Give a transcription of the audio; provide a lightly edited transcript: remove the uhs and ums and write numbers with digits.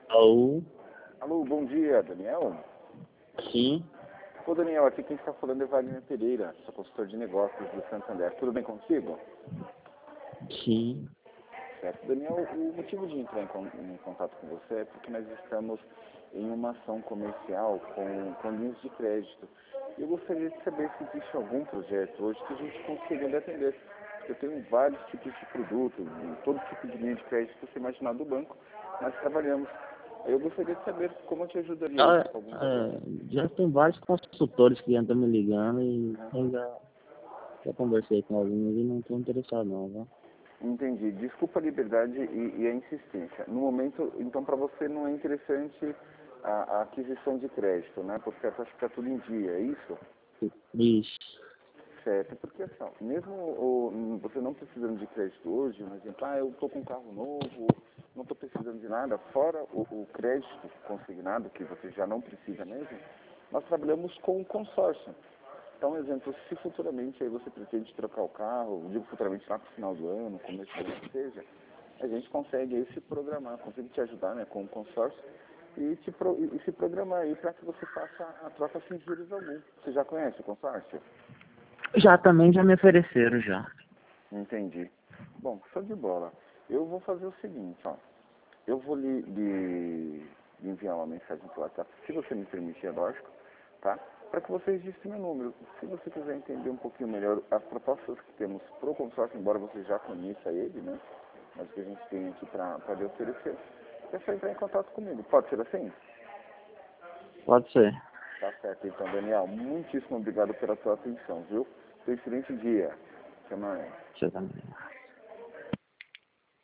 Alô? Alô, bom dia, Daniel. Sim, Ô, Daniel, aqui quem está falando é Wagner Pereira, sou consultor de negócios do Santander. Tudo bem contigo? sim. Certo. Daniel, o motivo de entrar em contato com você é porque nós estamos em uma ação comercial com linhas de crédito. Eu gostaria de saber se existe algum projeto hoje que a gente consiga lhe atender. Eu tenho vários tipos de produtos, todo tipo de linha de crédito que você imaginar do banco, nós trabalhamos. Eu gostaria de saber como eu te ajudaria hoje Ah, com algum projeto. já tem vários consultores que andam me ligando e Né? eu já conversei com alguns e não estou interessado não, viu? Entendi. Desculpa a liberdade e a insistência. No momento, então, para você não é interessante a aquisição de crédito, né? Porque a taxa fica tudo em dia, é isso? Isso. Certo. Porque, assim, ó, mesmo você não precisando de crédito hoje, por exemplo, eu estou com um carro novo, não estou precisando de nada, fora o crédito consignado, que você já não precisa mesmo, nós trabalhamos com consórcio. Então, exemplo, se futuramente aí você pretende trocar o carro, digo futuramente lá para o final do ano, começo do ano que seja, a gente consegue aí se programar, consegue te ajudar, né, com o consórcio e se programar aí para que você faça a troca sem juros algum. Você já conhece o consórcio? Já também já me ofereceram já. Entendi. Bom, show de bola. Eu vou fazer o seguinte, ó. Eu vou lhe enviar uma mensagem pelo WhatsApp, se você me permitir, é lógico, tá? Para que você registre meu número. Se você quiser entender um pouquinho melhor as propostas que temos pro consórcio, embora você já conheça ele, né? Mas o que a gente tem aqui para lhe oferecer, é só entrar em contato comigo. Pode ser assim? Pode ser. Tá certo, então, Daniel. Muitíssimo obrigado pela sua atenção, viu? Tenha um excelente dia. Até mais. Você também.